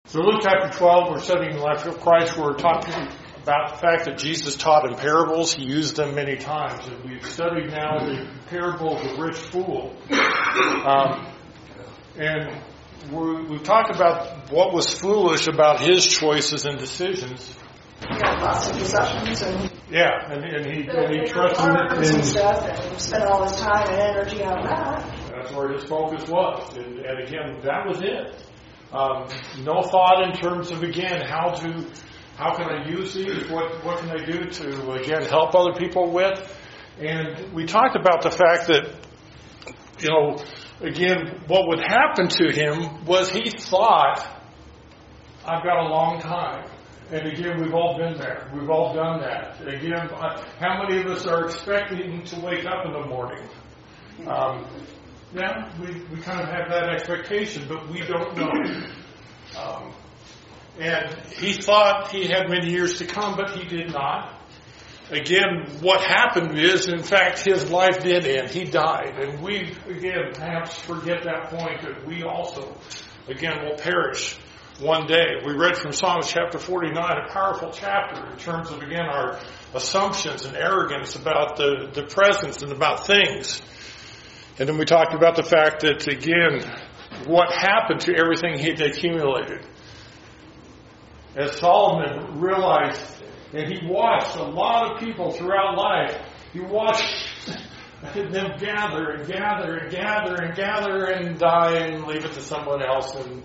So Luke chapter 12, we're studying the life of Christ. We're talking about the fact that Jesus taught in parables. He used them many times. And we've studied now the parable of the rich fool. And we've talked about what was foolish about his choices and decisions. Yeah, lots of possessions and he trusted in stuff and spent all his time and energy on that. That's where his focus was. And again, that was it. No thought in terms of, again, how can I use these? What can I do to, again, help other people with? And we talked about the fact that, again, what would happen to him was he thought, I've got a long time. And again, we've all been there. We've all done that. Again, how many of us are expecting to wake up in the morning? We kind of have that expectation, but we don't know. And he thought he had many years to come, but he did not. Again, what happened is, in fact, his life did end. He died. And we, again, perhaps forget that point that we also, again, will perish one day. We read from Psalms chapter 49, a powerful chapter in terms of, again, our assumptions and arrogance about the presence and about things. And then we talked about the fact that, again, what happened to everything he'd accumulated. As Solomon realized, and he watched a lot of people throughout life, he watched them gather and gather and gather and gather and die and leave it to someone else. And,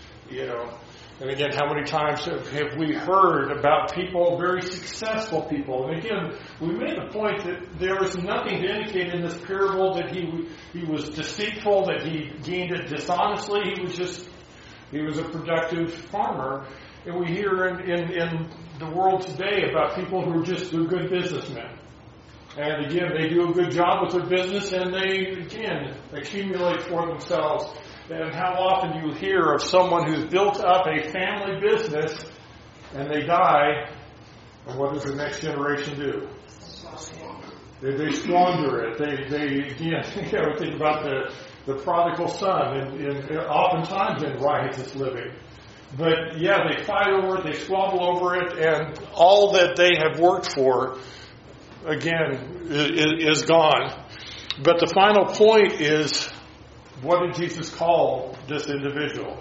and again, how many times have we heard about people, very successful people? And again, we made the point that there was nothing to indicate in this parable that he was deceitful, that he gained it dishonestly. He was a productive farmer. And we hear in the world today about people who are they're good businessmen. And again, they do a good job with their business and they, again, accumulate for themselves. And how often you hear of someone who's built up a family business and they die, and what does the next generation do? They squander it. They again, think about the prodigal son and oftentimes in riotous living. But they fight over it, they squabble over it, and all that they have worked for, again, is gone. But the final point is, what did Jesus call this individual?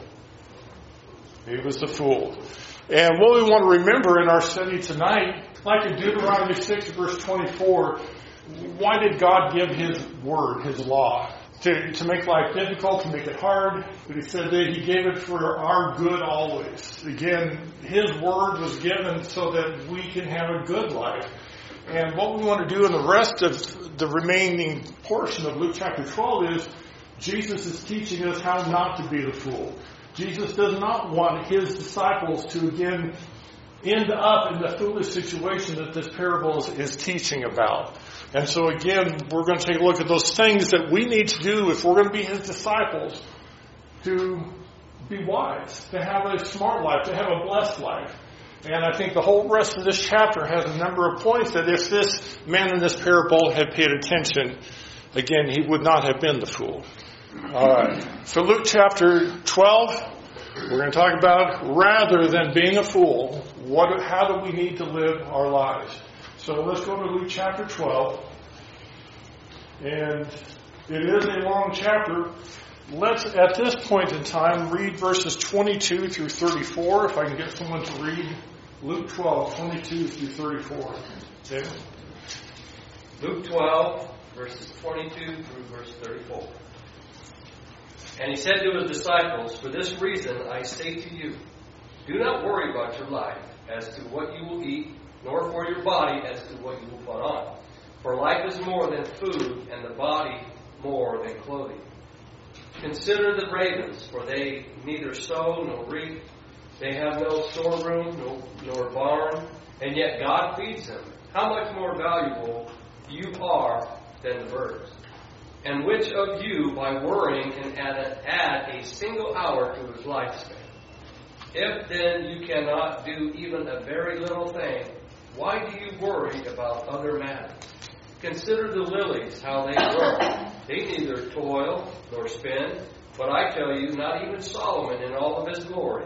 He was the fool. And what we want to remember in our study tonight, like in Deuteronomy 6 verse 24, why did God give His word, His law? To make life difficult, to make it hard. But He said that He gave it for our good always. Again, His word was given so that we can have a good life. And what we want to do in the rest of the remaining portion of Luke chapter 12 is Jesus is teaching us how not to be the fool. Jesus does not want His disciples to, again, end up in the foolish situation that this parable is teaching about. And so, again, we're going to take a look at those things that we need to do if we're going to be His disciples to be wise, to have a smart life, to have a blessed life. And I think the whole rest of this chapter has a number of points that if this man in this parable had paid attention, again, he would not have been the fool. All right. So Luke chapter 12, we're going to talk about rather than being a fool, how do we need to live our lives? So let's go to Luke chapter 12. And it is a long chapter. Let's, at this point in time, read verses 22 through 34. If I can get someone to read Luke 12, 22 through 34. David? Luke 12, verses 22 through verse 34. And He said to His disciples, "For this reason I say to you, do not worry about your life as to what you will eat, nor for your body as to what you will put on. For life is more than food, and the body more than clothing. Consider the ravens, for they neither sow nor reap. They have no storeroom nor barn, and yet God feeds them. How much more valuable you are than the birds? And which of you, by worrying, can add a single hour to his lifespan? If then you cannot do even a very little thing, why do you worry about other matters? Consider the lilies, how they grow. They neither toil nor spin. But I tell you, not even Solomon in all of his glory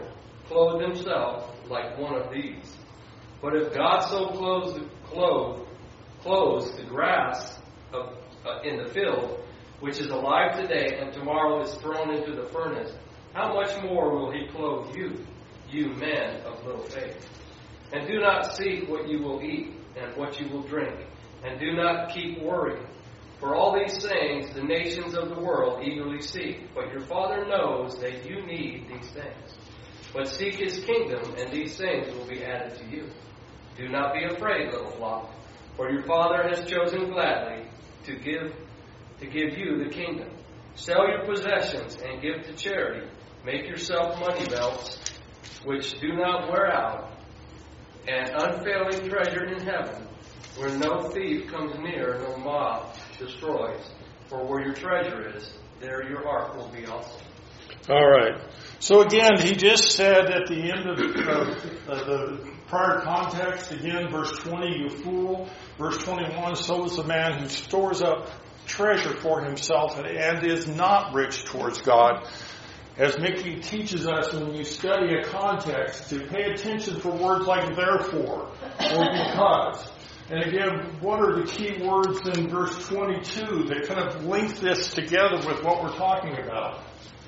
clothe himself like one of these. But if God so clothes the grass in the field, which is alive today and tomorrow is thrown into the furnace, how much more will he clothe you, you men of little faith? And do not seek what you will eat and what you will drink, and do not keep worrying. For all these things the nations of the world eagerly seek, but your Father knows that you need these things. But seek his kingdom, and these things will be added to you. Do not be afraid, little flock, for your Father has chosen gladly to give you the kingdom. Sell your possessions and give to charity. Make yourself money belts, which do not wear out, and unfailing treasure in heaven, where no thief comes near, no moth destroys. For where your treasure is, there your heart will be also. All right. So again, he just said at the end of the prior context, again, verse 20, you fool. Verse 21, so is the man who stores up treasure for himself and is not rich towards God. As Mickey teaches us when you study a context, to pay attention for words like therefore or because. And again, what are the key words in verse 22 that kind of link this together with what we're talking about?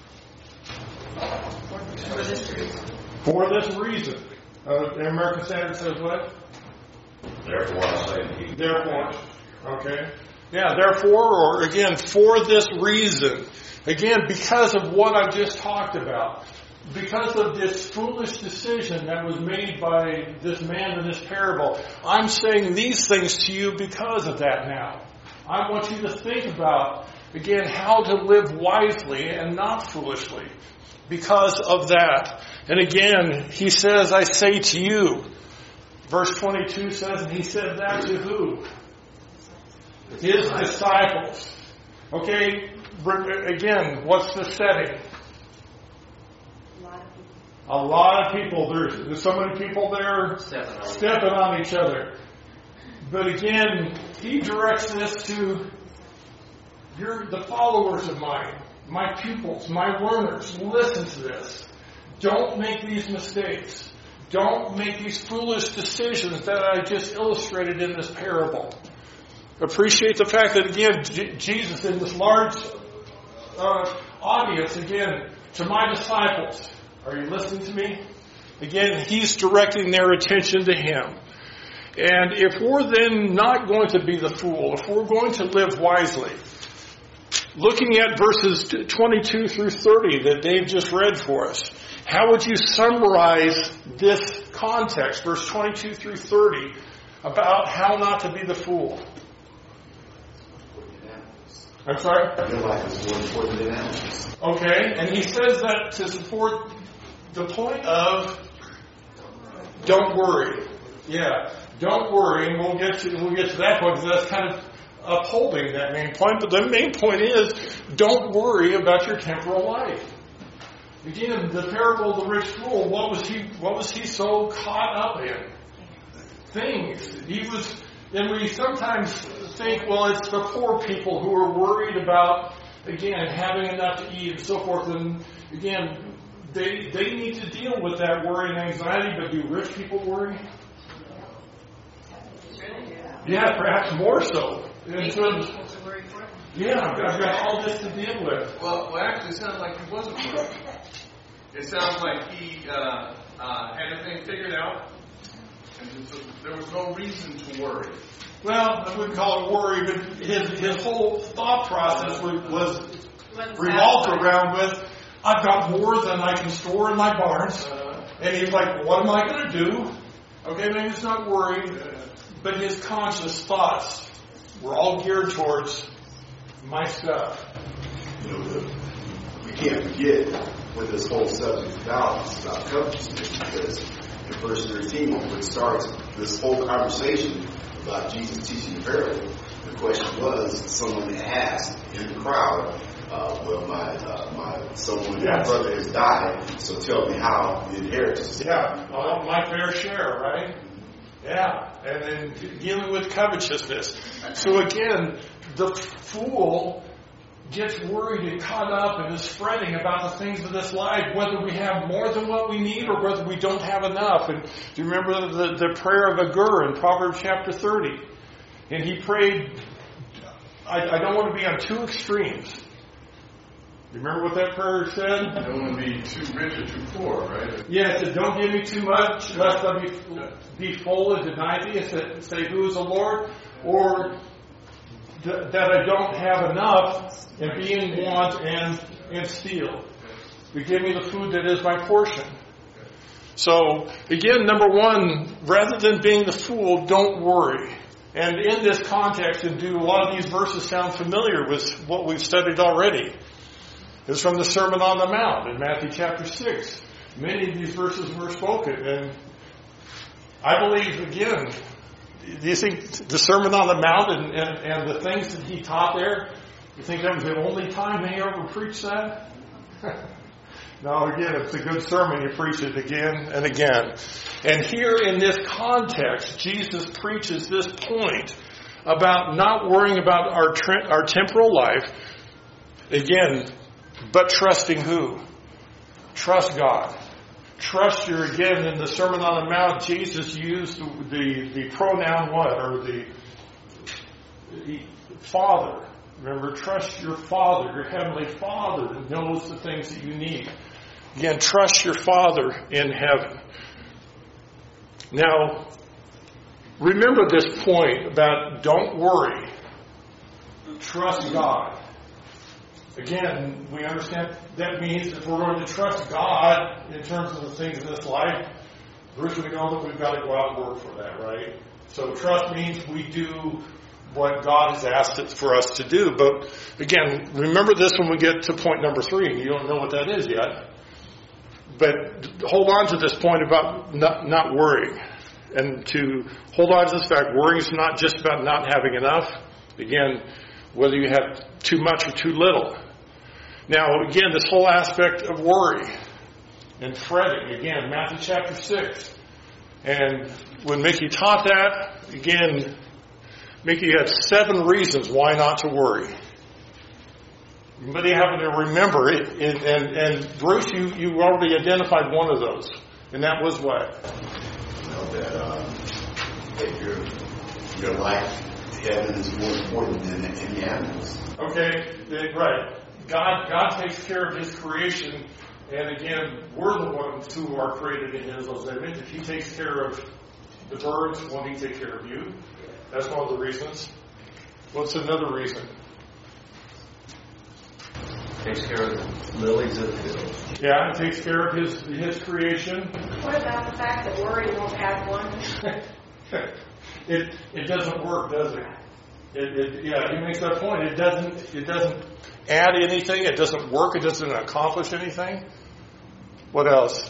For this reason. For this reason. The American Standard says what? Therefore I say to you. Therefore. Okay. Yeah, therefore, or again, for this reason. Again, because of what I just talked about. Because of this foolish decision that was made by this man in this parable. I'm saying these things to you because of that now. I want you to think about, again, how to live wisely and not foolishly. Because of that. And again, he says, I say to you. Verse 22 says, and he said that to who? His disciples. Okay, again, what's the setting? A lot of people. There's so many people there stepping on each other. But again, he directs this to the followers of mine. My pupils, my learners, listen to this. Don't make these mistakes. Don't make these foolish decisions that I just illustrated in this parable. Appreciate the fact that, again, Jesus in this large audience, again, to my disciples, are you listening to me? Again, he's directing their attention to him. And if we're then not going to be the fool, if we're going to live wisely, looking at verses 22 through 30 that Dave just read for us, how would you summarize this context, verse 22 through 30, about how not to be the fool? I'm sorry? Your life is more important than animals. Okay, and he says that to support the point of don't worry. Yeah, don't worry, and we'll get to that point because that's kind of upholding that main point. But the main point is, don't worry about your temporal life. Again, the parable of the rich fool. What was he so caught up in? Things. And we sometimes think, well, it's the poor people who are worried about, again, having enough to eat and so forth. And again, they need to deal with that worry and anxiety. But do rich people worry? Yeah, perhaps more so. Yeah, I've got all this to deal with. Well, actually, it sounds like he wasn't worried. It sounds like he had everything figured out, and there was no reason to worry. Well, I wouldn't call it worry, but his whole thought process was revolved around with, I've got more than I can store in my barns. And he's like, well, what am I going to do? Okay, maybe it's not worry, but his conscious thoughts were all geared towards my stuff. You know, we can't forget what this whole subject is about. It's about covetousness, because in verse 13, when it starts this whole conversation about Jesus teaching the parable, the question was, someone asked in the crowd, well, my brother has died, so tell me how the inheritance. Yeah, well, my fair share, right? Yeah, and then dealing with covetousness. So again, the fool gets worried and caught up and is fretting about the things of this life, whether we have more than what we need or whether we don't have enough. And do you remember the prayer of Agur in Proverbs chapter 30? And he prayed, I don't want to be on two extremes. You remember what that prayer said? I don't want to be too rich or too poor, right? Yes, it said, don't give me too much, lest I be full and deny thee. It say, who is the Lord? Or that I don't have enough and be in want and steal. But give me the food that is my portion. So, again, number one, rather than being the fool, don't worry. And in this context, and do a lot of these verses sound familiar with what we've studied already? It's from the Sermon on the Mount in Matthew chapter 6. Many of these verses were spoken. And I believe, again, do you think the Sermon on the Mount and the things that he taught there, you think that was the only time he ever preached that? No, again, it's a good sermon. You preach it again and again. And here in this context, Jesus preaches this point about not worrying about our temporal life. Again, but trusting who? Trust God. Trust again, in the Sermon on the Mount, Jesus used the pronoun what? Or the Father. Remember, trust your Father, your Heavenly Father that knows the things that you need. Again, trust your Father in heaven. Now, remember this point about don't worry. Trust God. Again, we understand that means if we're going to trust God in terms of the things of this life, first we know that we've got to go out and work for that, right? So trust means we do what God has asked it for us to do. But again, remember this when we get to point number 3. You don't know what that is yet. But hold on to this point about not worrying. And to hold on to this fact, worrying is not just about not having enough. Again, whether you have too much or too little. Now, again, this whole aspect of worry and fretting. Again, Matthew chapter 6. And when Mickey taught that, again, Mickey had 7 reasons why not to worry. But you happen to remember it. And Bruce, you already identified one of those. And that was what? That your life, heaven is more important than any animals. Okay, right. God takes care of His creation, and again, we're the ones who are created in His image. If He takes care of the birds, won't He take care of you? That's one of the reasons. What's another reason? Takes care of the lilies of the field. Yeah, He takes care of His creation. What about the fact that worry won't add one? It doesn't work, does it? He makes that point. It doesn't add anything. It doesn't work. It doesn't accomplish anything. What else?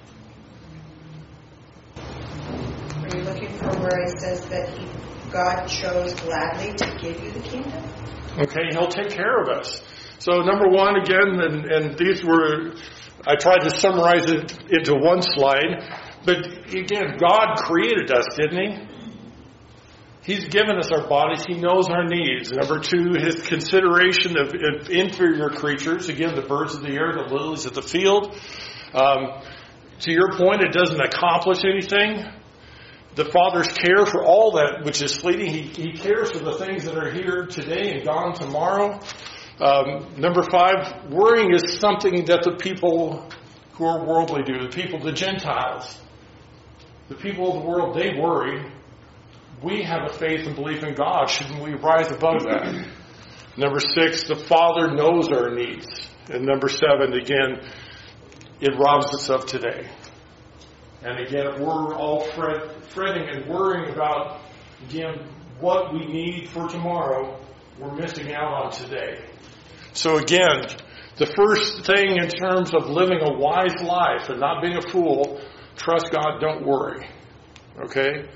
Are you looking for where it says that God chose gladly to give you the kingdom? Okay, He'll take care of us. So number one, again, and these were, I tried to summarize it into one slide, but again, God created us, didn't He? He's given us our bodies. He knows our needs. Number 2, His consideration of inferior creatures. Again, the birds of the air, the lilies of the field. To your point, it doesn't accomplish anything. The Father's care for all that which is fleeting. He cares for the things that are here today and gone tomorrow. Number 5, worrying is something that the people who are worldly do. The Gentiles. The people of the world, they worry. We have a faith and belief in God. Shouldn't we rise above that? Number 6, the Father knows our needs. And number 7, again, it robs us of today. And again, if we're all fretting and worrying about, again, what we need for tomorrow, we're missing out on today. So again, the first thing in terms of living a wise life and not being a fool, trust God, don't worry. Okay?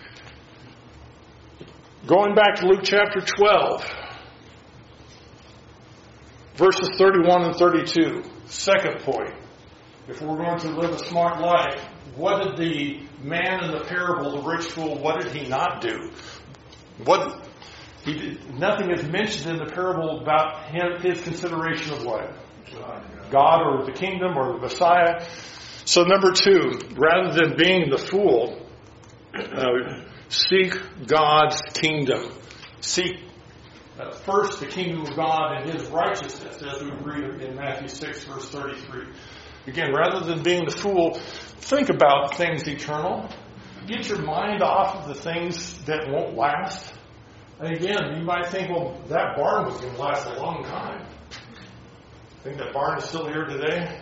Going back to Luke chapter 12, verses 31 and 32. Second point. If we're going to live a smart life, what did the man in the parable, the rich fool, what did he not do? Nothing is mentioned in the parable about his consideration of what? God or the kingdom or the Messiah. So number 2, rather than being the fool, seek God's kingdom. Seek first the kingdom of God and His righteousness, as we read in Matthew 6, verse 33. Again, rather than being the fool, think about things eternal. Get your mind off of the things that won't last. And again, you might think, well, that barn was going to last a long time. Think that barn is still here today?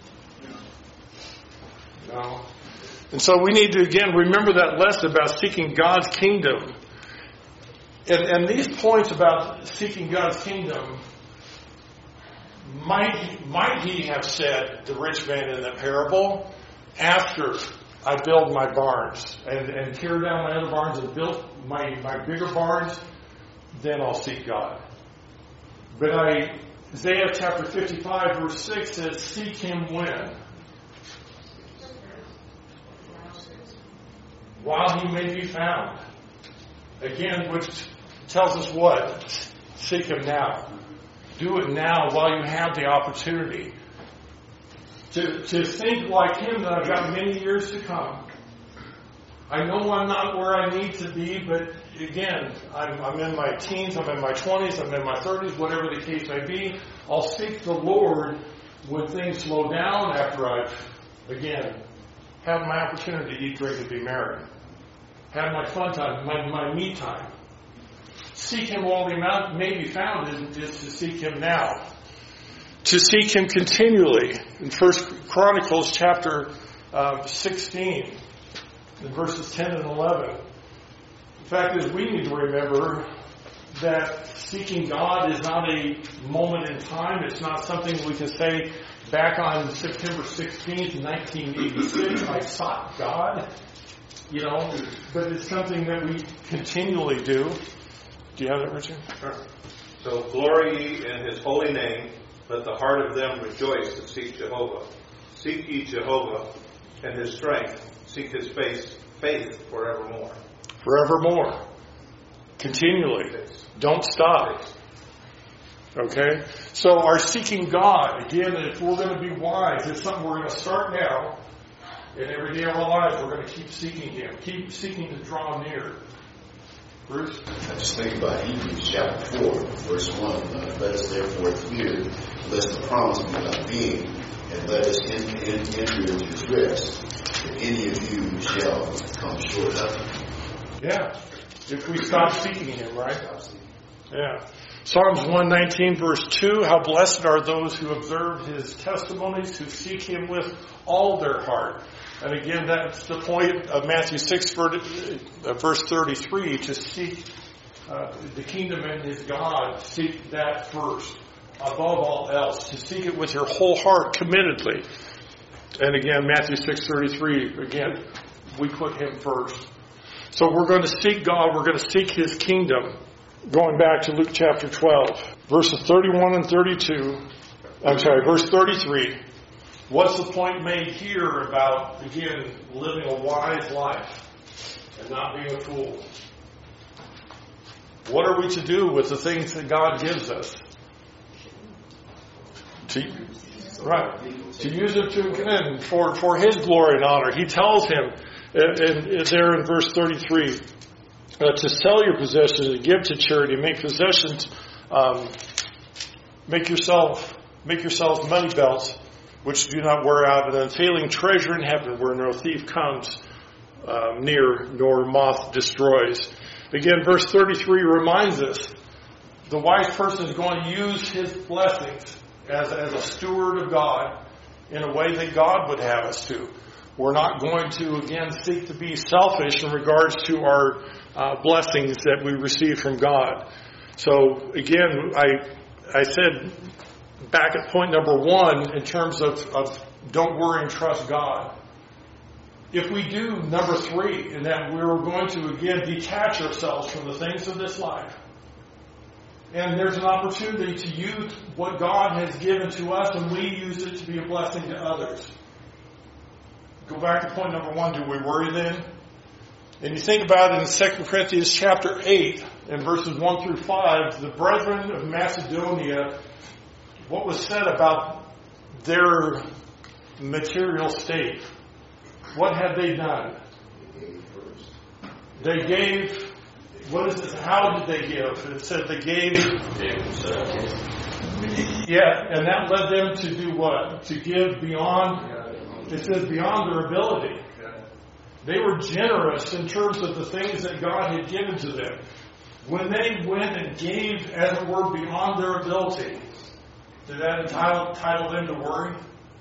No. And so we need to, again, remember that lesson about seeking God's kingdom. And these points about seeking God's kingdom, might he have said, the rich man in the parable, after I build my barns and tear down my other barns and build my bigger barns, then I'll seek God. But Isaiah chapter 55 verse 6 says, seek Him when? While He may be found. Again, which tells us what? Seek Him now. Do it now while you have the opportunity. To think like Him that I've got many years to come. I know I'm not where I need to be, but again, I'm in my teens, I'm in my 20s, I'm in my 30s, whatever the case may be. I'll seek the Lord when things slow down after I've, again, had my opportunity to eat, drink, and be merry. Have my fun time, my me time. Seek Him while He may be found is to seek Him now. To seek Him continually. In 1 Chronicles chapter 16, in verses 10 and 11. The fact is, we need to remember that seeking God is not a moment in time. It's not something we can say back on September 16th, 1986, I sought God. But it's something that we continually do. Do you have that, Richard? Sure. So glory ye in His holy name. Let the heart of them rejoice that seek Jehovah. Seek ye Jehovah and His strength. Seek His faith forevermore. Forevermore. Continually. Don't stop. Okay? So our seeking God, again, if we're going to be wise, it's something we're going to start now. And every day of our lives, we're going to keep seeking Him. Keep seeking to draw near. Bruce? I just think about Hebrews chapter 4, verse 1. Let us therefore fear, lest the promise be not being, and let us enter into His rest, that any of you shall come short of it. Yeah. If we stop seeking Him, right? Yeah. Psalms 119, verse 2, how blessed are those who observe His testimonies, who seek Him with all their heart. And again, that's the point of Matthew 6, verse 33, to seek the kingdom and His God. Seek that first, above all else. To seek it with your whole heart, committedly. And again, Matthew 6:33, again, we put Him first. So we're going to seek God. We're going to seek His kingdom. Going back to Luke chapter 12, verses 31 and 32. Verse 33. What's the point made here about, again, living a wise life and not being a fool? What are we to do with the things that God gives us? To use it to for His glory and honor. He tells him there in verse 33 to sell your possessions and give to charity, make possessions, make yourselves money belts which do not wear out, and unfailing treasure in heaven where no thief comes near nor moth destroys. Again, verse 33 reminds us the wise person is going to use his blessings as a steward of God in a way that God would have us to. We're not going to, again, seek to be selfish in regards to our blessings that we receive from God. So, again, I said back at point number 1 in terms of don't worry and trust God. If we do number 3, in that we're going to, again, detach ourselves from the things of this life, and there's an opportunity to use what God has given to us, and we use it to be a blessing to others. Go back to point number 1. Do we worry then? And you think about it in 2 Corinthians chapter 8, in verses 1 through 5, the brethren of Macedonia, what was said about their material state? What had they done? They gave. What is it? How did they give? It said they gave. Yeah, and that led them to do what? To give beyond. It says beyond their ability. They were generous in terms of the things that God had given to them. When they went and gave, as it were, beyond their ability, did that entitle them to worry?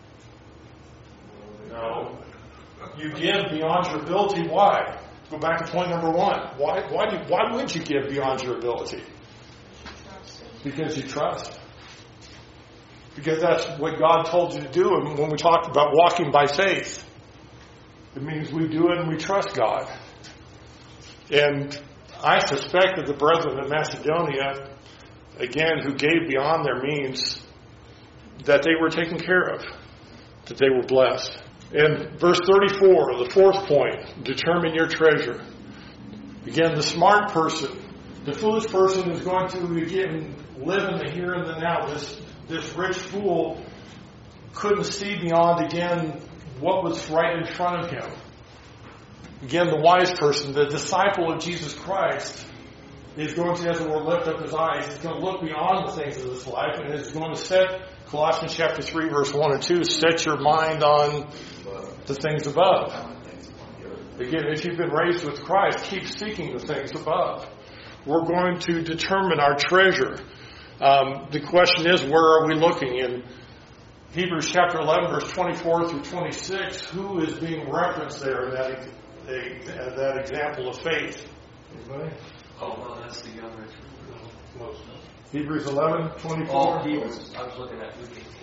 No. You give beyond your ability. Why? Go back to point number 1. Why would you give beyond your ability? Because you trust. Because that's what God told you to do. And when we talked about walking by faith, it means we do it and we trust God. And I suspect that the brethren of Macedonia, again, who gave beyond their means, that they were taken care of, that they were blessed. In verse 34, the fourth point, determine your treasure. Again, the smart person, the foolish person is going to, again, live in the here and the now. This rich fool couldn't see beyond, again, what was right in front of him. Again, the wise person, the disciple of Jesus Christ, is going to, as it were, lift up his eyes. He's going to look beyond the things of this life and is going to set, Colossians chapter 3, verse 1 and 2, set your mind on the things above. Again, if you've been raised with Christ, keep seeking the things above. We're going to determine our treasure. The question is, where are we looking? In Hebrews chapter 11, verse 24 through 26, who is being referenced there in that example of faith? Anybody? Oh, well, that's the young rich ruler. Hebrews 11, 24. Oh, I was looking at Luke 18.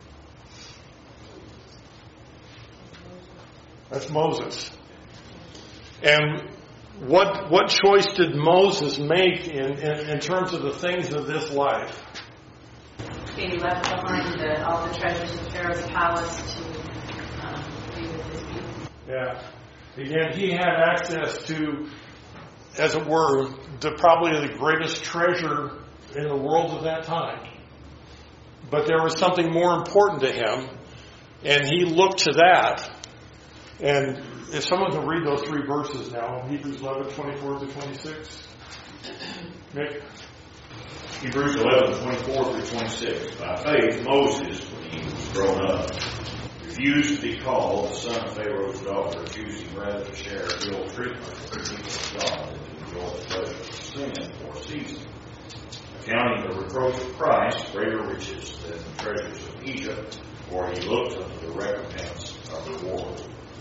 That's Moses. And what choice did Moses make in terms of the things of this life? He left behind all the treasures of Pharaoh's palace to be with his people. Yeah. Again, he had access to, as it were, probably the greatest treasure in the world of that time. But there was something more important to him, and he looked to that. And if someone can read those 3 verses now, Hebrews 11, 24 to 26. Nick? Hebrews 11, 24 through 26. By faith, Moses, when he was grown up, refused to be called the son of Pharaoh's daughter, choosing rather to share ill treatment with the people of God than to enjoy the pleasure of sin for a season, accounting the reproach of Christ greater riches than the treasures of Egypt, for he looked unto the recompense of the reward.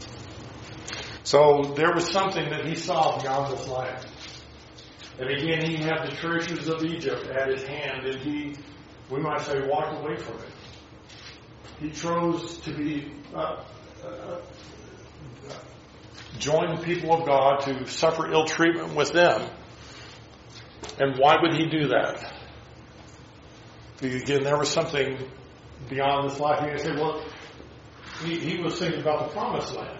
So there was something that he saw beyond this life. And again, he had the treasures of Egypt at his hand, and he, we might say, walked away from it. He chose to be join the people of God, to suffer ill treatment with them. And why would he do that? Because again, there was something beyond this life. You can say, well, he was thinking about the promised land.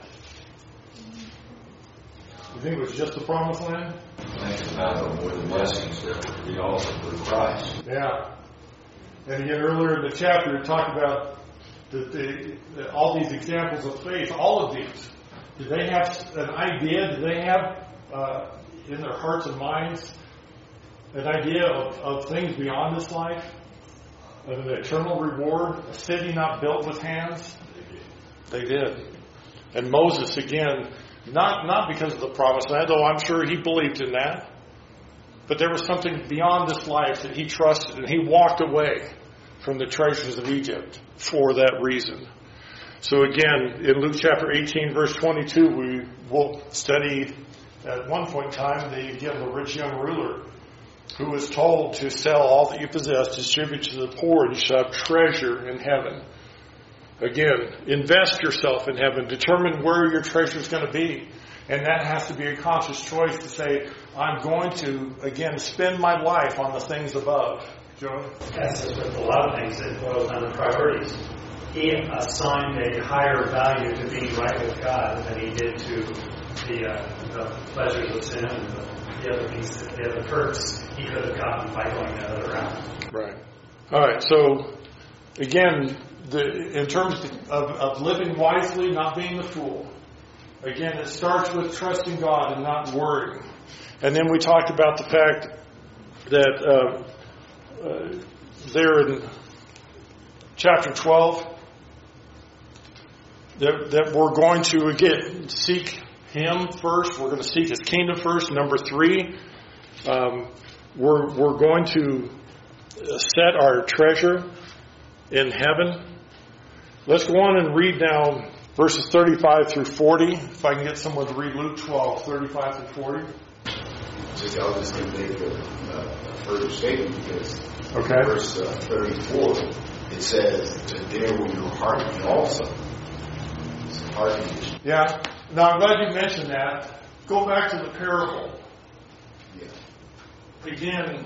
You think it was just the promised land? Think about the blessings that were to be offered through Christ. Yeah. And again, earlier in the chapter, it talked about all these examples of faith. All of these. Did they have an idea? Did they have in their hearts and minds an idea of things beyond this life? Of an eternal reward? A city not built with hands? They did. And Moses, again, not because of the promised land, though I'm sure he believed in that. But there was something beyond this life that he trusted, and he walked away from the treasures of Egypt for that reason. So again, in Luke chapter 18, verse 22, we will study at one point in time the rich young ruler who was told to sell all that you possess, distribute to the poor, and you shall have treasure in heaven. Again, invest yourself in heaven. Determine where your treasure is going to be. And that has to be a conscious choice to say, I'm going to, again, spend my life on the things above. Joe? Yes, with a lot of things that boils down to priorities. He assigned a higher value to being right with God than he did to the pleasures of sin and the other things, the other perks he could have gotten by going that other route. Right. All right. So, again, in terms of living wisely, not being a fool, again, it starts with trusting God and not worrying. And then we talked about the fact that there in chapter 12, that we're going to, again, seek Him first. We're going to seek His kingdom first. Number 3, we're going to set our treasure in heaven. Let's go on and read now verses 35 through 40. If I can get someone to read Luke 12, 35 through 40. I was just going to make a further statement because verse 34, it says, "And there will your heart be also." It's a heart condition. Yeah. Now, I'm glad you mentioned that. Go back to the parable. Yeah. Again,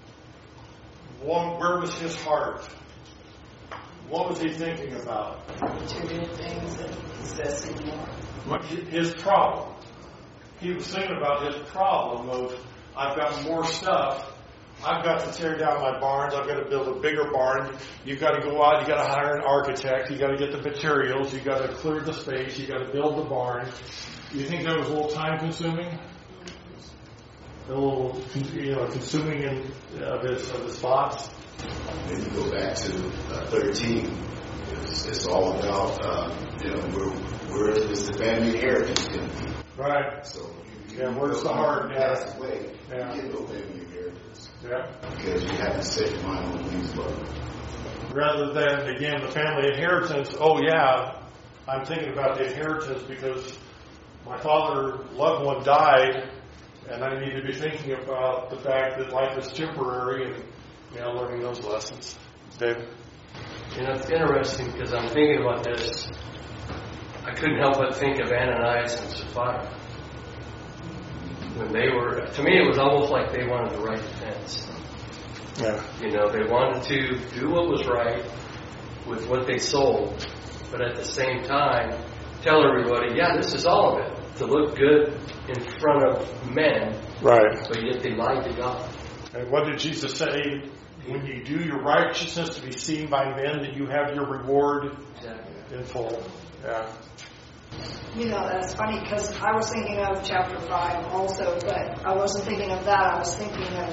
where was his heart? What was he thinking about? Material things and possessing more. His problem. He was thinking about his problem of, I've got more stuff. I've got to tear down my barns. I've got to build a bigger barn. You've got to go out. You've got to hire an architect. You've got to get the materials. You've got to clear the space. You've got to build the barn. You think that was a little time consuming? A little, consuming of his thoughts? Then you go back to 13. It's all about, where is the family inheritance going to be? Right. So, where's the heart? Pass away. Yeah. You get no family inheritance. Yeah. Because you have to set your mind on things above. Rather than, again, the family inheritance, I'm thinking about the inheritance because my loved one died, and I need to be thinking about the fact that life is temporary and learning those lessons. David? It's interesting because I'm thinking about this. I couldn't help but think of Ananias and Sapphira. When they were, to me, it was almost like they wanted the right defense. Yeah. They wanted to do what was right with what they sold, but at the same time, tell everybody, this is all of it, to look good in front of men. Right. But yet they lied to God. And what did Jesus say? When you do your righteousness to be seen by men, that you have your reward in full. Yeah. That's funny because I was thinking of chapter 5 also, but I wasn't thinking of that. I was thinking of,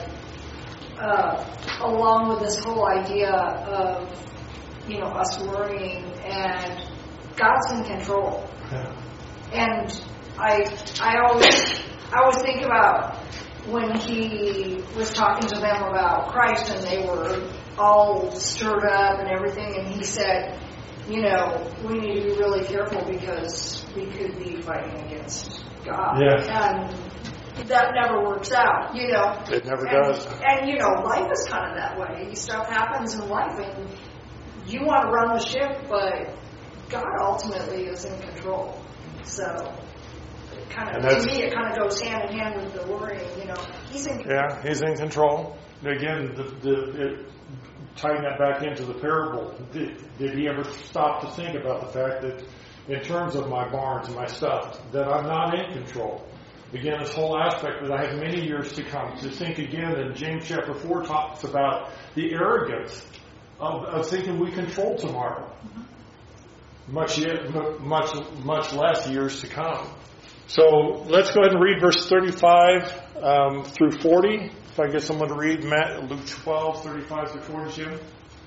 along with this whole idea of, us worrying, and God's in control. Yeah. And I always think about when he was talking to them about Christ and they were all stirred up and everything, and he said, we need to be really careful because we could be fighting against God. Yeah. And that never works out, It never does. And, life is kind of that way. Stuff happens in life and you want to run the ship, but God ultimately is in control. So, to me, it kind of goes hand in hand with the worrying, He's in control. Yeah, He's in control. Again, tying that back into the parable, did He ever stop to think about the fact that in terms of my barns and my stuff, that I'm not in control? Again, this whole aspect that I have many years to come. To think again, and James chapter 4 talks about the arrogance of thinking we control tomorrow. Much less years to come. So let's go ahead and read verse 35 through 40. If I can get someone to read Luke 12, 35 through 40, Jim.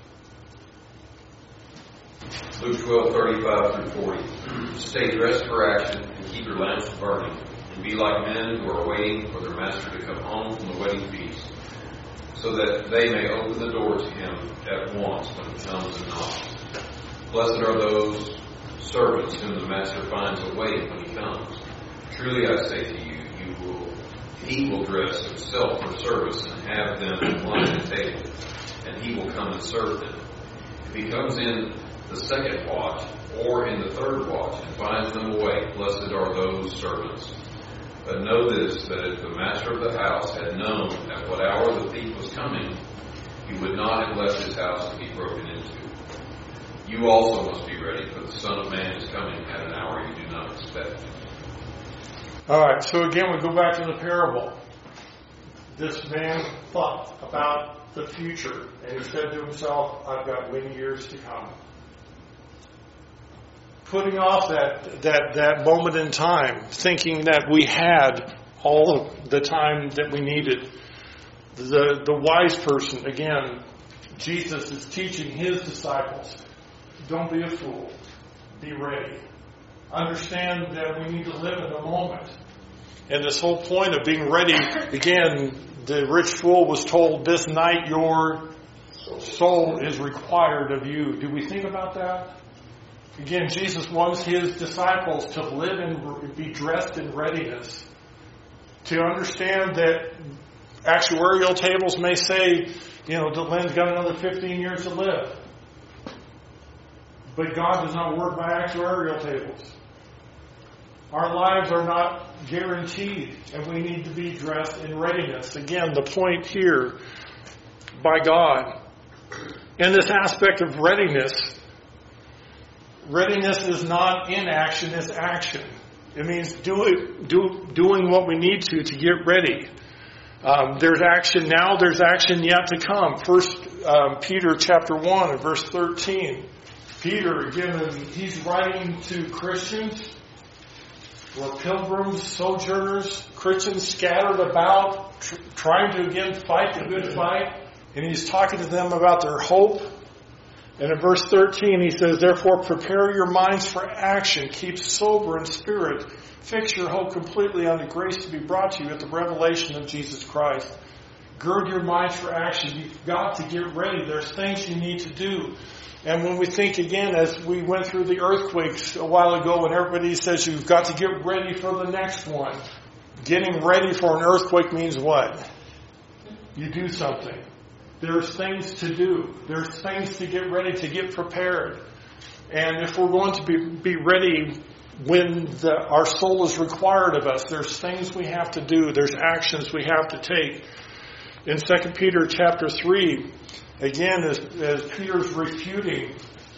Luke 12, 35 through 40. Stay dressed for action and keep your lamps burning, and be like men who are waiting for their master to come home from the wedding feast, so that they may open the door to him at once when he comes and knocks. Blessed are those servants whom the master finds awake when he comes. Truly I say to you, he will dress himself for service and have them line at the table, and he will come and serve them. If he comes in the second watch or in the third watch and finds them awake, blessed are those servants. But know this, that if the master of the house had known at what hour the thief was coming, he would not have left his house to be broken into. You also must be ready, for the Son of Man is coming at an hour you do not expect. All right, so again, we go back to the parable. This man thought about the future, and he said to himself, I've got many years to come. Putting off that moment in time, thinking that we had all of the time that we needed. The wise person, again, Jesus is teaching his disciples, don't be a fool, be ready. Understand that we need to live in the moment. And this whole point of being ready, again, the rich fool was told, this night your soul is required of you. Do we think about that? Again, Jesus wants his disciples to live and be dressed in readiness. To understand that actuarial tables may say, Lynn's got another 15 years to live. But God does not work by actuarial tables. Our lives are not guaranteed, and we need to be dressed in readiness. Again, the point here, by God. In this aspect of readiness is not inaction, it's action. It means doing what we need to get ready. There's action now, there's action yet to come. First Peter chapter 1 and verse 13. Peter, again, he's writing to Christians, or pilgrims, sojourners, Christians scattered about, trying to again fight the good fight. And he's talking to them about their hope. And in verse 13 he says, therefore prepare your minds for action, keep sober in spirit, fix your hope completely on the grace to be brought to you at the revelation of Jesus Christ. Gird your minds for action. You've got to get ready. There's things you need to do. And when we think again, as we went through the earthquakes a while ago, and everybody says you've got to get ready for the next one. Getting ready for an earthquake means what? You do something. There's things to do. There's things to get ready, to get prepared. And if we're going to be ready when our soul is required of us, there's things we have to do. There's actions we have to take. In 2 Peter chapter 3, again, as Peter's refuting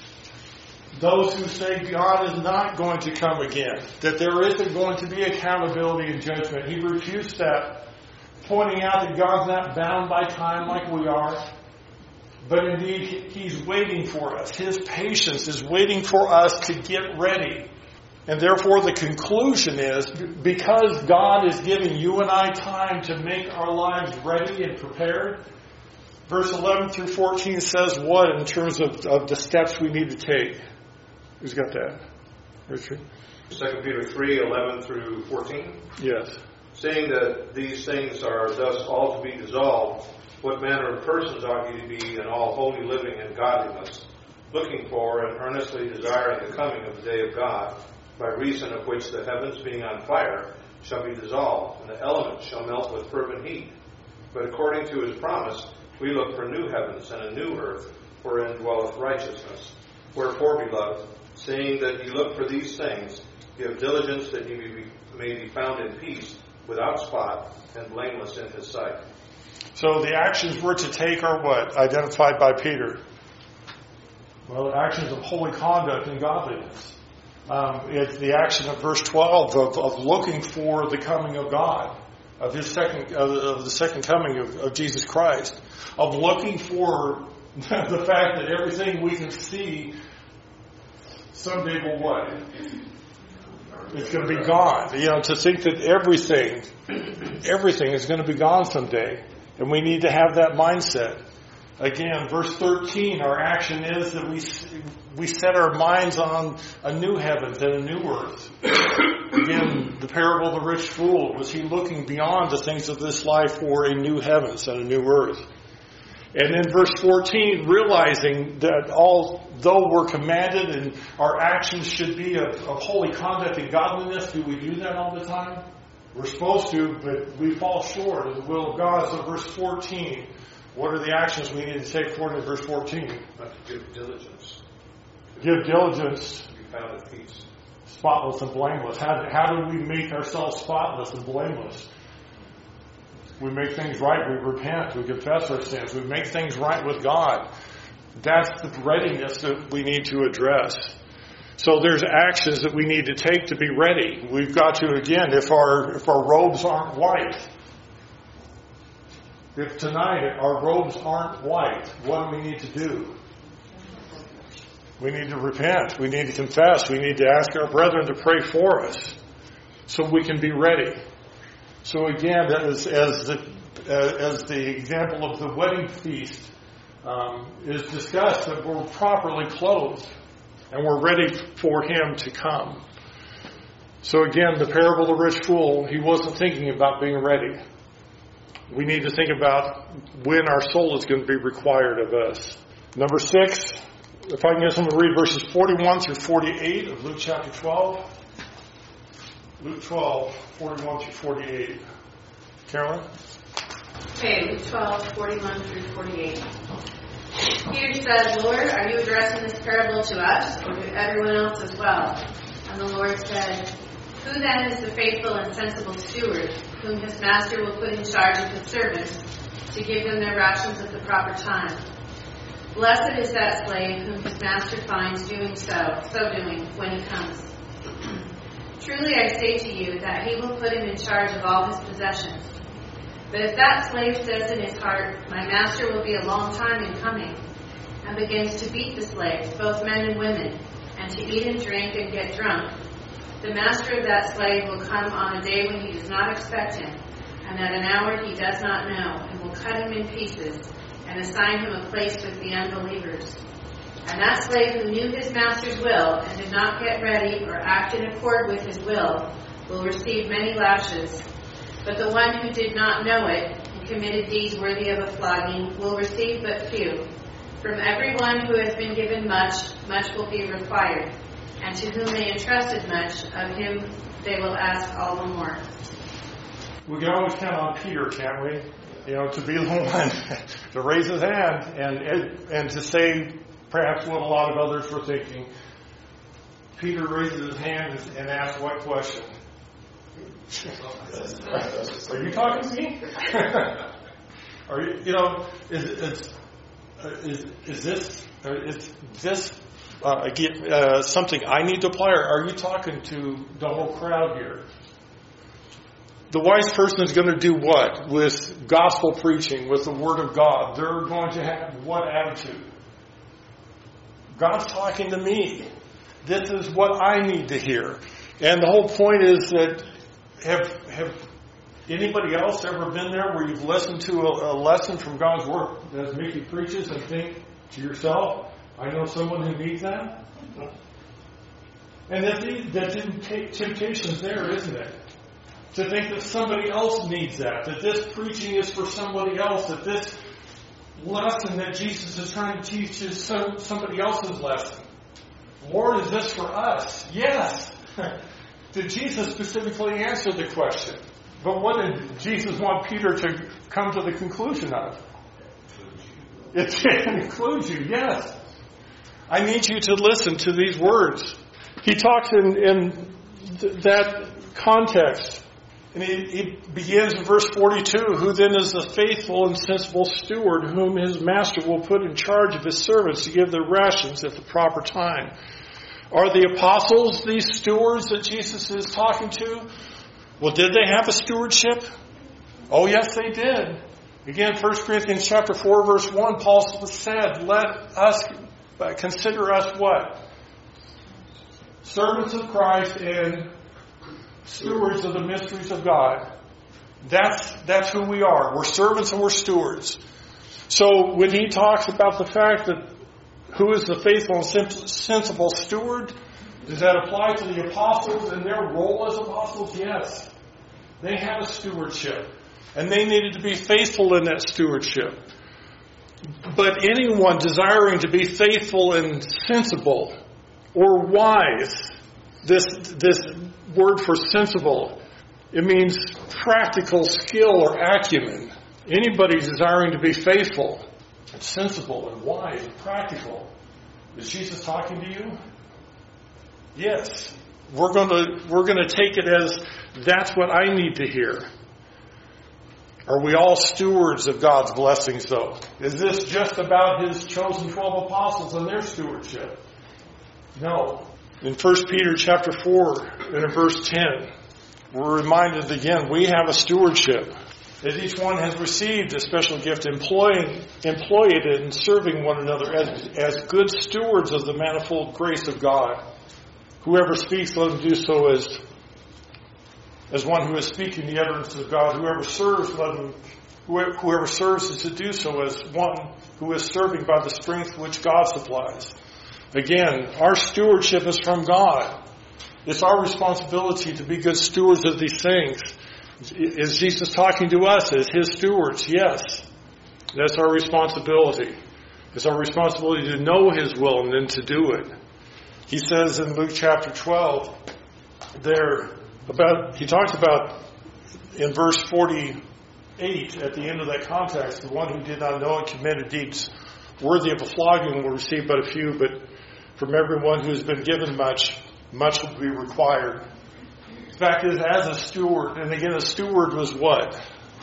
those who say God is not going to come again, that there isn't going to be accountability and judgment. He refutes that, pointing out that God's not bound by time like we are, but indeed He's waiting for us. His patience is waiting for us to get ready. And therefore the conclusion is, because God is giving you and I time to make our lives ready and prepared, verse 11 through 14 says what in terms of the steps we need to take? Who's got that? Richard? 2 Peter 3, 11 through 14? Yes. Saying that these things are thus all to be dissolved, what manner of persons ought ye to be in all holy living and godliness, looking for and earnestly desiring the coming of the day of God, by reason of which the heavens being on fire shall be dissolved, and the elements shall melt with fervent heat. But according to his promise, we look for new heavens and a new earth, wherein dwelleth righteousness. Wherefore, beloved, seeing that ye look for these things, give diligence that ye may be found in peace, without spot, and blameless in his sight. So the actions we're to take are what? Identified by Peter. Well, the actions of holy conduct and godliness. It's the action of verse 12 of looking for the coming of God, of the second coming of Jesus Christ, of looking for the fact that everything we can see someday will what? It's going to be gone. To think that everything is going to be gone someday, and we need to have that mindset. Again, verse 13, our action is that we set our minds on a new heavens and a new earth. Again, the parable of the rich fool, was he looking beyond the things of this life for a new heavens and a new earth? And then verse 14, realizing that although we're commanded and our actions should be of holy conduct and godliness, do we do that all the time? We're supposed to, but we fall short of the will of God. So verse 14, what are the actions we need to take forward in verse 14? Give diligence. Give diligence. To be found in peace. Spotless and blameless. How do we make ourselves spotless and blameless? We make things right. We repent. We confess our sins. We make things right with God. That's the readiness that we need to address. So there's actions that we need to take to be ready. We've got to, again, if our robes aren't white, if tonight our robes aren't white, what do we need to do? We need to repent. We need to confess. We need to ask our brethren to pray for us so we can be ready. So again, as the example of the wedding feast is discussed, that we're properly clothed and we're ready for Him to come. So again, the parable of the rich fool, he wasn't thinking about being ready. We need to think about when our soul is going to be required of us. Number 6, if I can get someone to read verses 41 through 48 of Luke chapter 12. Luke 12, 41 through 48. Carolyn? Okay, Luke 12, 41 through 48. Peter said, Lord, are you addressing this parable to us or to everyone else as well? And the Lord said, who then is the faithful and sensible steward, whom his master will put in charge of his servants to give them their rations at the proper time? Blessed is that slave whom his master finds doing so doing when he comes. Truly I say to you that he will put him in charge of all his possessions. But if that slave says in his heart, my master will be a long time in coming, and begins to beat the slaves, both men and women, and to eat and drink and get drunk, the master of that slave will come on a day when he does not expect him, and at an hour he does not know, and will cut him in pieces, and assign him a place with the unbelievers. And that slave who knew his master's will, and did not get ready or act in accord with his will receive many lashes. But the one who did not know it, and committed deeds worthy of a flogging, will receive but few. From everyone who has been given much, much will be required. And to whom they entrusted much, of him they will ask all the more. We can always count on Peter, can't we? To be the one to raise his hand and to say perhaps what a lot of others were thinking. Peter raises his hand and asks what question? Are you talking to me? Are you? Is this something I need to apply, or are you talking to the whole crowd here? The wise person is going to do what? With gospel preaching, with the Word of God. They're going to have what attitude? God's talking to me. This is what I need to hear. And the whole point is that have anybody else ever been there where you've listened to a lesson from God's Word as Mickey preaches and think to yourself, I know someone who needs that? And that temptation's there, isn't it? To think that somebody else needs that this preaching is for somebody else, that this lesson that Jesus is trying to teach is somebody else's lesson. Lord, is this for us? Yes. Did Jesus specifically answer the question? But what did Jesus want Peter to come to the conclusion of? It includes you, yes. I need you to listen to these words. He talks in that context. And he begins in verse 42, who then is the faithful and sensible steward whom his master will put in charge of his servants to give their rations at the proper time. Are the apostles these stewards that Jesus is talking to? Well, did they have a stewardship? Oh, yes, they did. Again, 1 Corinthians chapter 4, verse 1, Paul said, let us consider us what? Servants of Christ and stewards of the mysteries of God. That's who we are. We're servants and we're stewards. So when he talks about the fact that who is the faithful and sensible steward, does that apply to the apostles and their role as apostles? Yes. They had a stewardship. And they needed to be faithful in that stewardship. But anyone desiring to be faithful and sensible or wise, this word for sensible, it means practical skill or acumen. Anybody desiring to be faithful and sensible and wise and practical. Is Jesus talking to you? Yes. We're going to take it as that's what I need to hear. Are we all stewards of God's blessings, though? Is this just about His chosen 12 apostles and their stewardship? No. In 1 Peter chapter 4 and in verse 10, we're reminded again, we have a stewardship. That each one has received a special gift, employ it in serving one another as good stewards of the manifold grace of God. Whoever speaks, let him do so as one who is speaking the utterances of God. Whoever serves is to do so as one who is serving by the strength which God supplies. Again, our stewardship is from God. It's our responsibility to be good stewards of these things. Is Jesus talking to us as His stewards? Yes. That's our responsibility. It's our responsibility to know His will and then to do it. He says in Luke chapter 12, he talks about in verse 48, at the end of that context, the one who did not know and committed deeds worthy of a flogging will receive but a few, but from everyone who has been given much, much will be required. The fact is, as a steward, and again, a steward was what?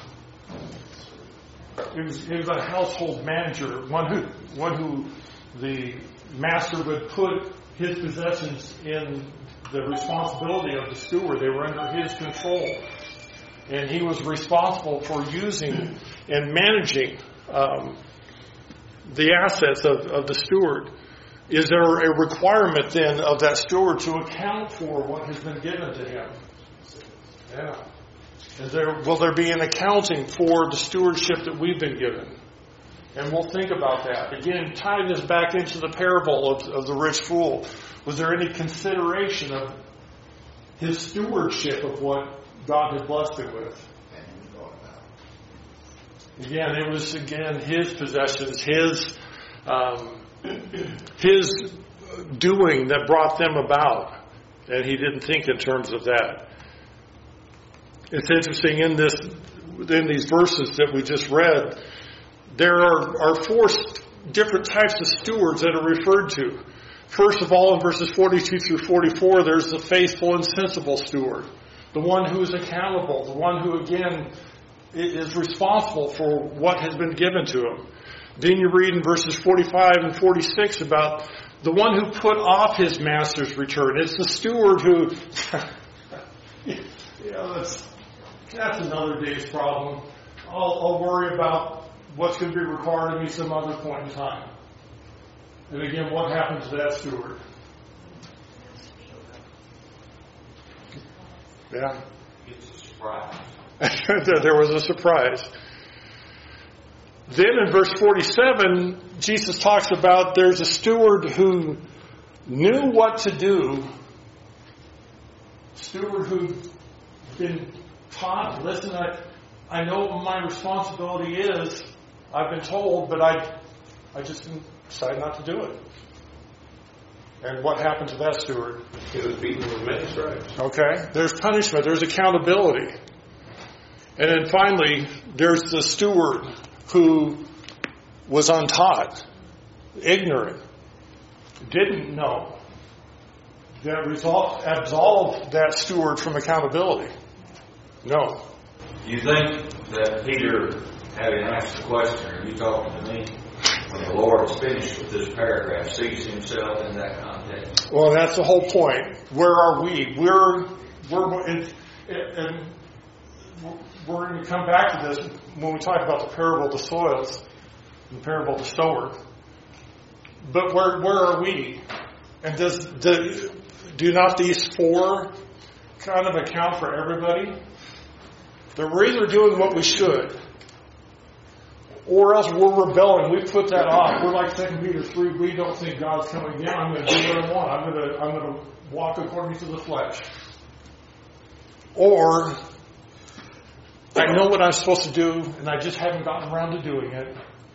He was a household manager, one who the master would put his possessions in the responsibility of the steward. They were under his control. And he was responsible for using and managing the assets of the steward. Is there a requirement then of that steward to account for what has been given to him? Yeah. Will there be an accounting for the stewardship that we've been given? And we'll think about that. Again, tying this back into the parable of the rich fool. Was there any consideration of his stewardship of what God had blessed him with? Again, it was his possessions, his doing that brought them about. And he didn't think in terms of that. It's interesting in these verses that we just read, there are 4 different types of stewards that are referred to. First of all, in verses 42 through 44, there's the faithful and sensible steward. The one who is accountable. The one who, again, is responsible for what has been given to him. Then you read in verses 45 and 46 about the one who put off his master's return. It's the steward who... that's another day's problem. I'll worry about what's going to be required of me some other point in time. And again, what happens to that steward? Yeah. It's a surprise. There was a surprise. Then in verse 47, Jesus talks about there's a steward who knew what to do. Steward who'd been taught, listen, I know what my responsibility is. I've been told, but I just decided not to do it. And what happened to that steward? He was beaten with many stripes. Okay. There's punishment. There's accountability. And then finally, there's the steward who was untaught, ignorant, didn't know. That absolved that steward from accountability. No. Do you think that Peter, having asked the question, are you talking to me? When the Lord's finished with this paragraph, sees himself in that context? Well, that's the whole point. Where are we? We're going to come back to this when we talk about the parable of the soils, the parable of the sower. But where are we? And do not these 4 kind of account for everybody? We're either doing what we should, or else we're rebelling. We put that off. We're like 2 Peter 3. We don't think God's coming down. I'm going to do what I want. I'm going to walk according to the flesh. Or I know what I'm supposed to do, and I just haven't gotten around to doing it.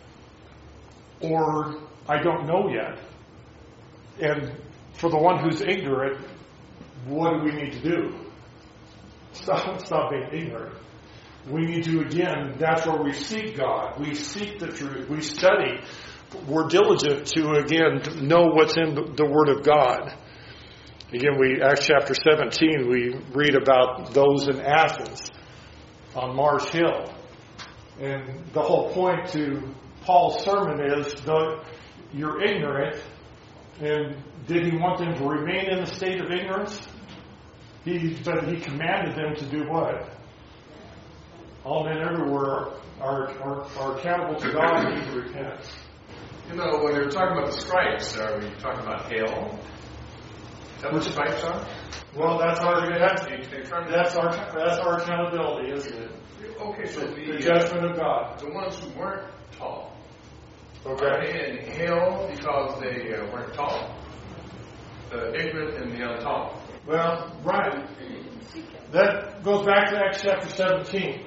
Or I don't know yet. And for the one who's ignorant, what do we need to do? Stop being ignorant. We need to, again, that's where we seek God. We seek the truth. We study. We're diligent to, again, know what's in the Word of God. Again, Acts chapter 17, we read about those in Athens on Mars Hill. And the whole point to Paul's sermon is, you're ignorant, And did he want them to remain in a state of ignorance? But he commanded them to do what? All men everywhere are accountable to God and need to repent. You know, when you're talking about the stripes, are we talking about hell? Is that what the stripes are? Well, that's our accountability, isn't it? Okay, so the judgment of God. The ones who weren't taught. Okay. Are they in hell because they weren't taught? The ignorant and the untaught. Well, right. That goes back to Acts chapter 17.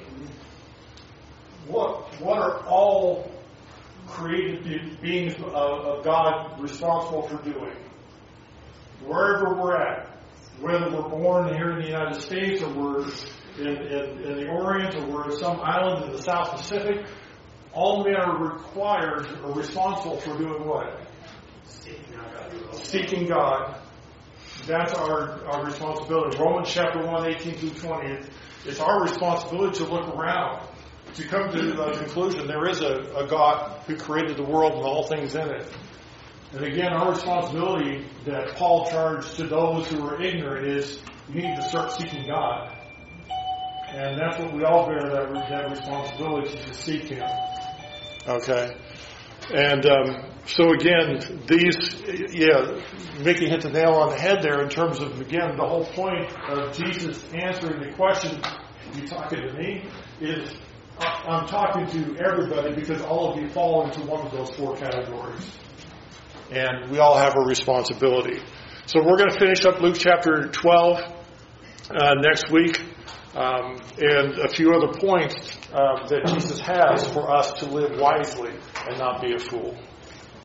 What are all created beings of God responsible for doing? Wherever we're at, whether we're born here in the United States or we're in the Orient or we're in some island in the South Pacific, all men are required or responsible for doing what? Seeking God. That's our responsibility. Romans chapter 1, 18 through 20. It's our responsibility to look around, to come to the conclusion there is a God who created the world and all things in it. And again, our responsibility that Paul charged to those who are ignorant is you need to start seeking God. And that's what we all bear, that responsibility to seek Him. Okay? And so again, Mickey hit the nail on the head there in terms of, again, the whole point of Jesus answering the question, you talking to me, is I'm talking to everybody because all of you fall into one of those four categories. And we all have a responsibility. So we're going to finish up Luke chapter 12 next week. And a few other points that Jesus has for us to live wisely and not be a fool.